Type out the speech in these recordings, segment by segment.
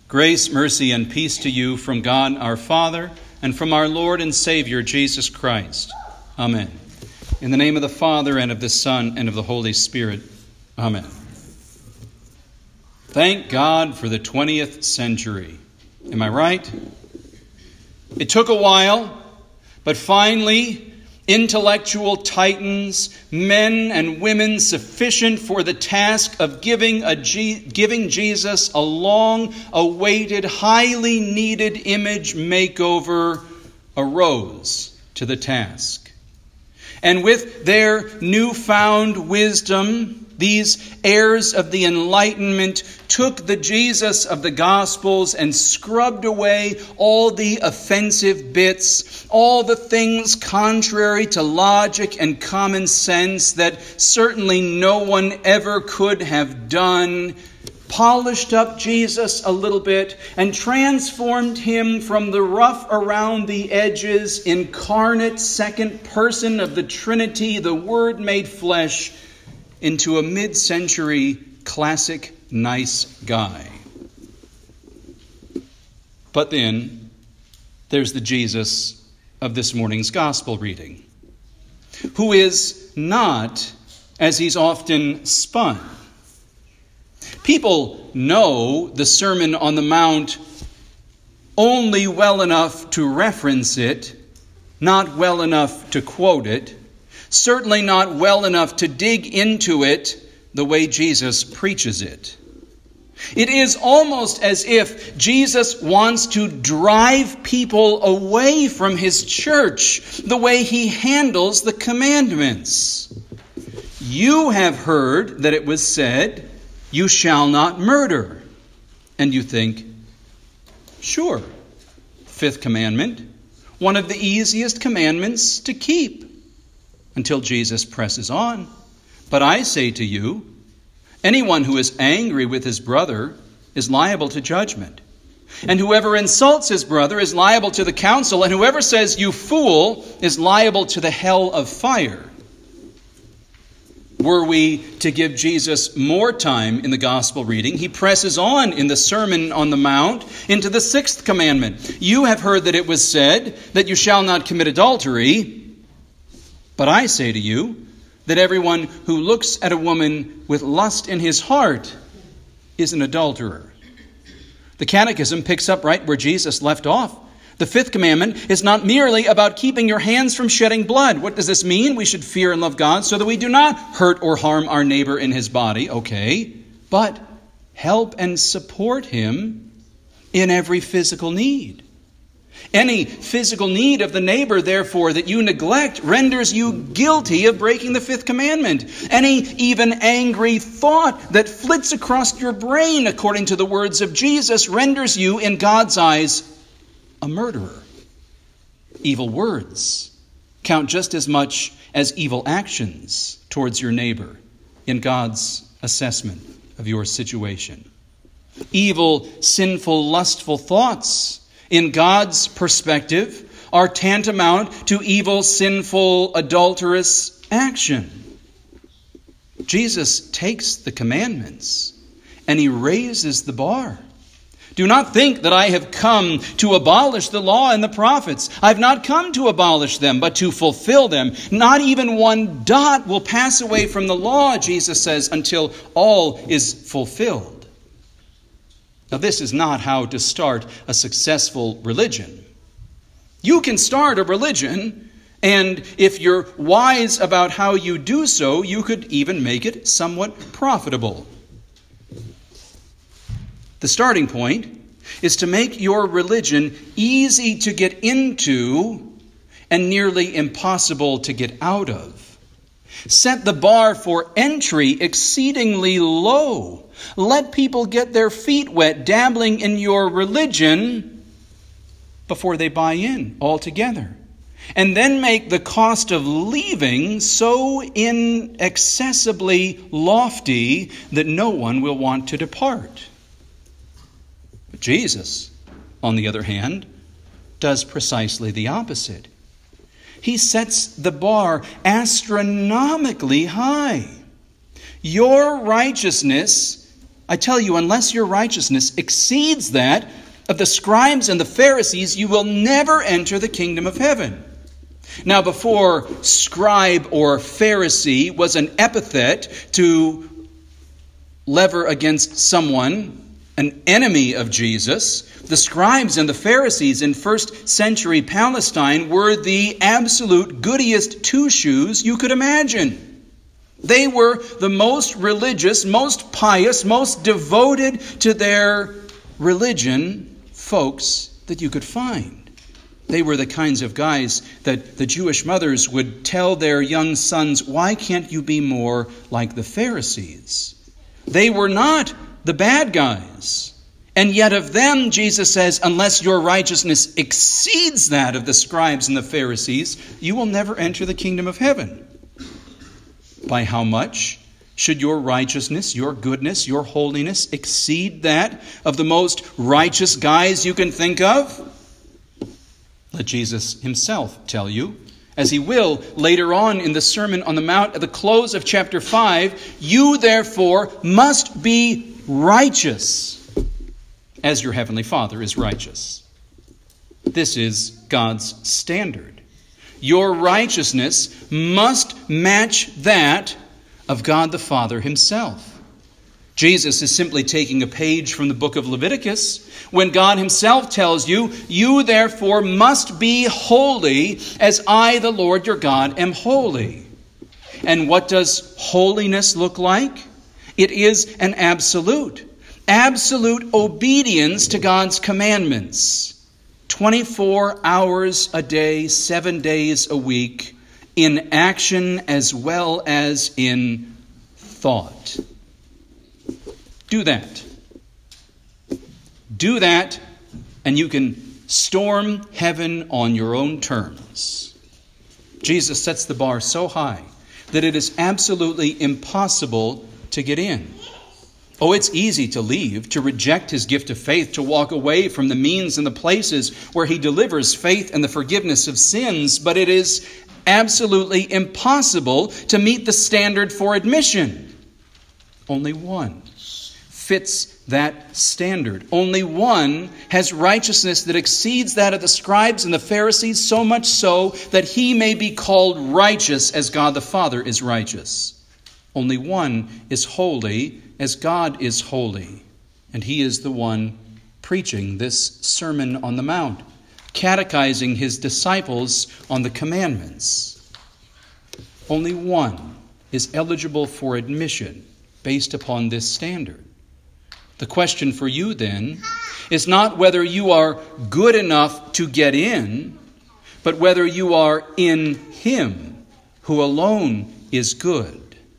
Grace, mercy, and peace to you from God our Father and from our Lord and Savior, Jesus Christ. Amen. In the name of the Father, and of the Son, and of the Holy Spirit. Amen. Thank God for the 20th century. Am I right? It took a while, but finally, intellectual titans, men and women sufficient for the task of giving Jesus a long-awaited, highly needed image makeover, arose to the task. And with their newfound wisdom, these heirs of the Enlightenment took the Jesus of the Gospels and scrubbed away all the offensive bits, all the things contrary to logic and common sense that certainly no one ever could have done, polished up Jesus a little bit, and transformed him from the rough around the edges, incarnate second person of the Trinity, the Word made flesh, into a mid-century classic nice guy. But then there's the Jesus of this morning's gospel reading, who is not as he's often spun. People know the Sermon on the Mount only well enough to reference it, not well enough to quote it, certainly not well enough to dig into it the way Jesus preaches it. It is almost as if Jesus wants to drive people away from his church, the way he handles the commandments. You have heard that it was said, "You shall not murder." And you think, sure, fifth commandment, one of the easiest commandments to keep. Until Jesus presses on. But I say to you, anyone who is angry with his brother is liable to judgment. And whoever insults his brother is liable to the council. And whoever says, "You fool," is liable to the hell of fire. Were we to give Jesus more time in the gospel reading, he presses on in the Sermon on the Mount into the sixth commandment. You have heard that it was said that you shall not commit adultery. But I say to you that everyone who looks at a woman with lust in his heart is an adulterer. The Catechism picks up right where Jesus left off. The fifth commandment is not merely about keeping your hands from shedding blood. What does this mean? We should fear and love God so that we do not hurt or harm our neighbor in his body. Okay. But help and support him in every physical need. Any physical need of the neighbor, therefore, that you neglect renders you guilty of breaking the fifth commandment. Any even angry thought that flits across your brain, according to the words of Jesus, renders you, in God's eyes, a murderer. Evil words count just as much as evil actions towards your neighbor in God's assessment of your situation. Evil, sinful, lustful thoughts, in God's perspective, are tantamount to evil, sinful, adulterous action. Jesus takes the commandments and he raises the bar. Do not think that I have come to abolish the law and the prophets. I have not come to abolish them, but to fulfill them. Not even one dot will pass away from the law, Jesus says, until all is fulfilled. Now, this is not how to start a successful religion. You can start a religion, and if you're wise about how you do so, you could even make it somewhat profitable. The starting point is to make your religion easy to get into and nearly impossible to get out of. Set the bar for entry exceedingly low. Let people get their feet wet dabbling in your religion before they buy in altogether. And then make the cost of leaving so inaccessibly lofty that no one will want to depart. But Jesus, on the other hand, does precisely the opposite. He sets the bar astronomically high. Your righteousness I tell you, unless your righteousness exceeds that of the scribes and the Pharisees, you will never enter the kingdom of heaven. Now, before scribe or Pharisee was an epithet to lever against someone, an enemy of Jesus, the scribes and the Pharisees in first century Palestine were the absolute goodiest two-shoes you could imagine. They were the most religious, most pious, most devoted to their religion folks that you could find. They were the kinds of guys that the Jewish mothers would tell their young sons, why can't you be more like the Pharisees? They were not the bad guys. And yet of them, Jesus says, unless your righteousness exceeds that of the scribes and the Pharisees, you will never enter the kingdom of heaven. By how much should your righteousness, your goodness, your holiness exceed that of the most righteous guys you can think of? Let Jesus himself tell you, as he will later on in the Sermon on the Mount at the close of chapter 5, you therefore must be righteous as your heavenly Father is righteous. This is God's standard. Your righteousness must match that of God the Father himself. Jesus is simply taking a page from the book of Leviticus when God himself tells you, you therefore must be holy as I, the Lord your God, am holy. And what does holiness look like? It is an absolute obedience to God's commandments. 24 hours a day, 7 days a week, in action as well as in thought. Do that. Do that, and you can storm heaven on your own terms. Jesus sets the bar so high that it is absolutely impossible to get in. Oh, it's easy to leave, to reject his gift of faith, to walk away from the means and the places where he delivers faith and the forgiveness of sins, but it is absolutely impossible to meet the standard for admission. Only one fits that standard. Only one has righteousness that exceeds that of the scribes and the Pharisees, so much so that he may be called righteous as God the Father is righteous. Only one is holy as God is holy, and he is the one preaching this Sermon on the Mount, catechizing his disciples on the commandments. Only one is eligible for admission based upon this standard. The question for you then is not whether you are good enough to get in, but whether you are in him who alone is good.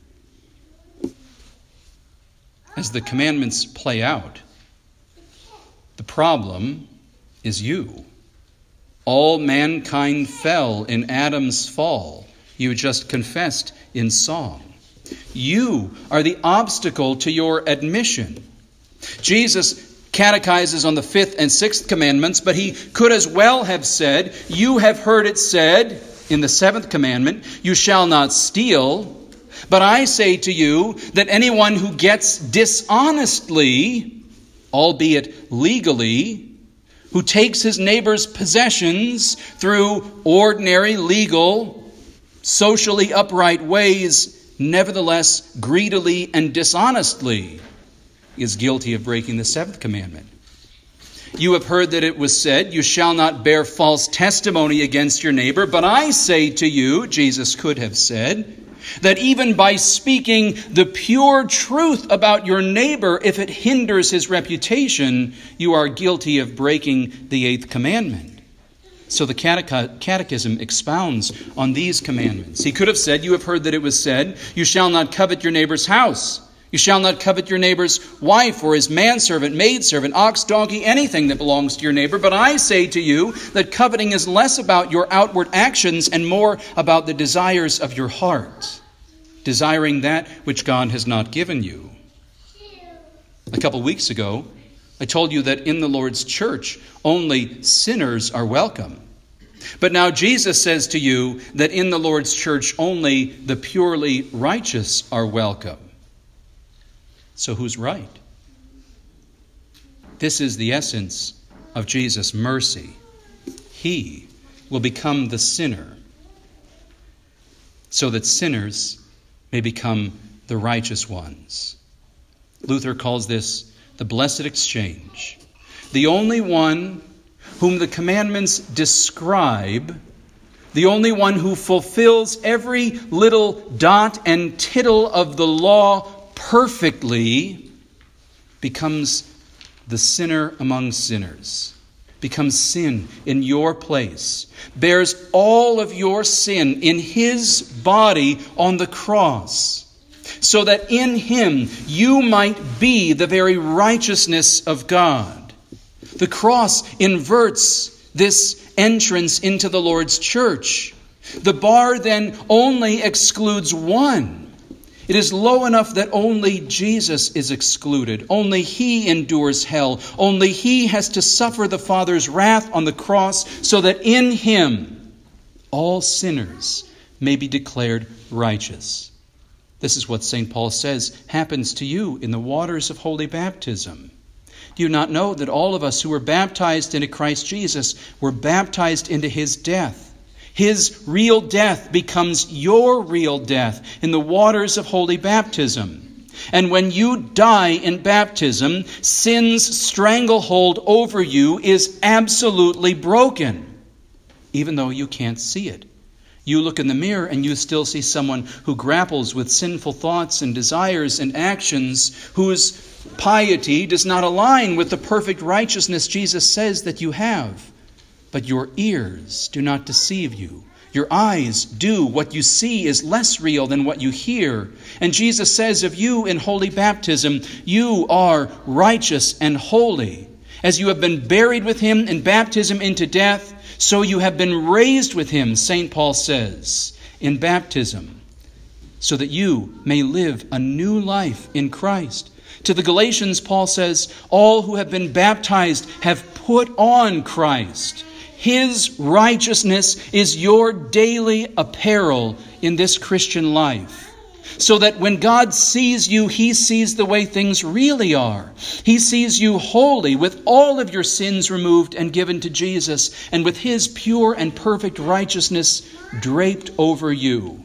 As the commandments play out, the problem is you. All mankind fell in Adam's fall. You just confessed in song. You are the obstacle to your admission. Jesus catechizes on the 5th and 6th commandments, but he could as well have said, you have heard it said in the 7th commandment, you shall not steal. But I say to you that anyone who gets dishonestly, albeit legally, who takes his neighbor's possessions through ordinary, legal, socially upright ways, nevertheless greedily and dishonestly, is guilty of breaking the 7th commandment. You have heard that it was said, you shall not bear false testimony against your neighbor. But I say to you, Jesus could have said, that even by speaking the pure truth about your neighbor, if it hinders his reputation, you are guilty of breaking the 8th commandment. So the Catechism expounds on these commandments. He could have said, you have heard that it was said, you shall not covet your neighbor's house. You shall not covet your neighbor's wife or his manservant, maidservant, ox, donkey, anything that belongs to your neighbor. But I say to you that coveting is less about your outward actions and more about the desires of your heart, desiring that which God has not given you. A couple weeks ago, I told you that in the Lord's church, only sinners are welcome. But now Jesus says to you that in the Lord's church, only the purely righteous are welcome. So who's right? This is the essence of Jesus' mercy. He will become the sinner so that sinners may become the righteous ones. Luther calls this the blessed exchange. The only one whom the commandments describe, the only one who fulfills every little dot and tittle of the law perfectly, becomes the sinner among sinners, becomes sin in your place, bears all of your sin in his body on the cross, so that in him you might be the very righteousness of God. The cross inverts this entrance into the Lord's church. The bar then only excludes one. It is low enough that only Jesus is excluded. Only he endures hell. Only he has to suffer the Father's wrath on the cross so that in him all sinners may be declared righteous. This is what St. Paul says happens to you in the waters of holy baptism. Do you not know that all of us who were baptized into Christ Jesus were baptized into his death? His real death becomes your real death in the waters of holy baptism. And when you die in baptism, sin's stranglehold over you is absolutely broken, even though you can't see it. You look in the mirror and you still see someone who grapples with sinful thoughts and desires and actions, whose piety does not align with the perfect righteousness Jesus says that you have. But your ears do not deceive you. Your eyes do. What you see is less real than what you hear. And Jesus says of you in holy baptism, you are righteous and holy. As you have been buried with him in baptism into death, so you have been raised with him, St. Paul says, in baptism, so that you may live a new life in Christ. To the Galatians, Paul says, all who have been baptized have put on Christ. His righteousness is your daily apparel in this Christian life. So that when God sees you, he sees the way things really are. He sees you holy, with all of your sins removed and given to Jesus, and with his pure and perfect righteousness draped over you.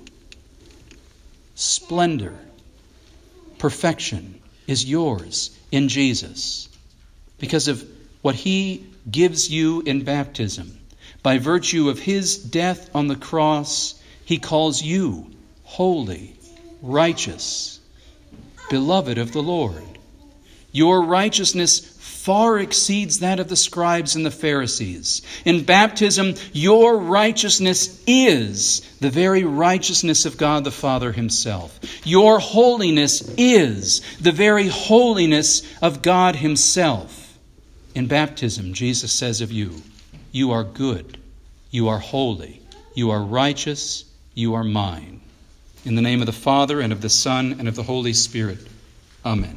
Splendor, perfection is yours in Jesus because of what he gives you in baptism. By virtue of his death on the cross, he calls you holy, righteous, beloved of the Lord. Your righteousness far exceeds that of the scribes and the Pharisees. In baptism, your righteousness is the very righteousness of God the Father himself. Your holiness is the very holiness of God himself. In baptism, Jesus says of you, you are good, you are holy, you are righteous, you are mine. In the name of the Father, and of the Son, and of the Holy Spirit. Amen.